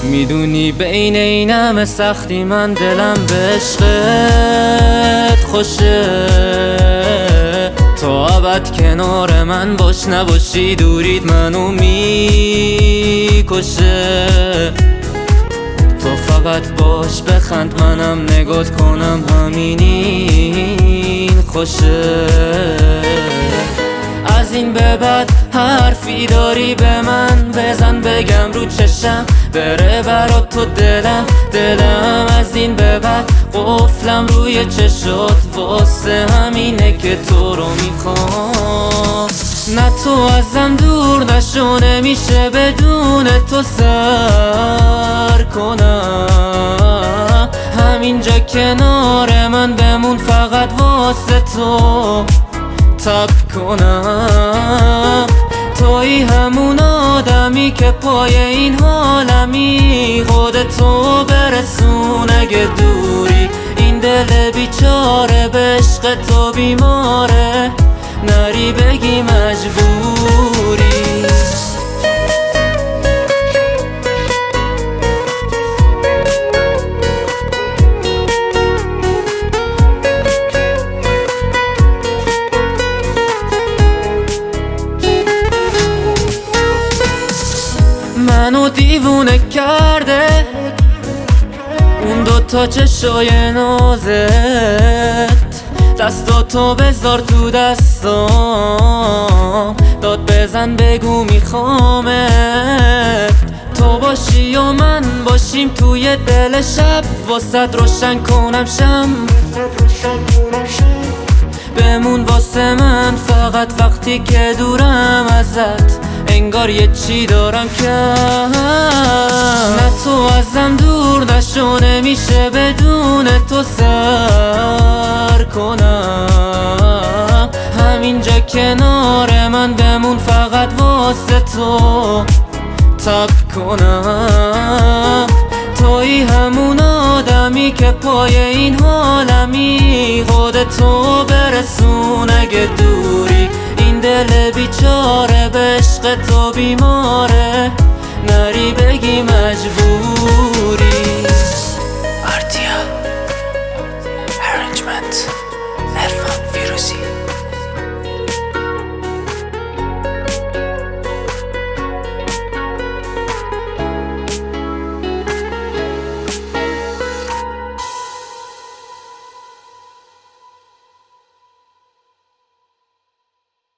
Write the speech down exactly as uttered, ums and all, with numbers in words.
میدونی بین این همه سختی من دلم به عشقت خوشه، تا ابد کنار من باش، نباشی دورید منو میکشه. تو فقط باش بخند منم نگات کنم، همینین خوشه. از این به بعد حرفی داری به من بزن، بگم رو چشم بره برات تو دلم دلم. از این به بعد قفلم روی چشات، واسه همینه که تو رو میخوام. نه تو ازم دور نشو، نمیشه بدون تو سر کنم. همینجا کنار من بمون، فقط واسه تو تب کنم. توی همون آدمی که پای این حالمی، خودتو برسون اگه دوری. این دل بیچاره به عشق تو بیماره، نری بگی مجبوری. منو دیوونه کرده اون دوتا چشای نازت، دستاتو بذار تو دستام، داد بزن بگو میخوامت. تو باشی و من باشیم توی دل شب، واسه روشن کنم شم، بمون واسه من فقط وقتی که دورم ازت، انگار یه چی دارم کم. نه تو ازم دور نشو، نمیشه بدون تو سر کنم. همینجا کنار من بمون، فقط واسه تو تب کنم. توی همون آدمی که پای این حالمی، خودتو برسون اگه دوری. این دل بیچاره به عشق تو بیماره، نری بگی مجبور.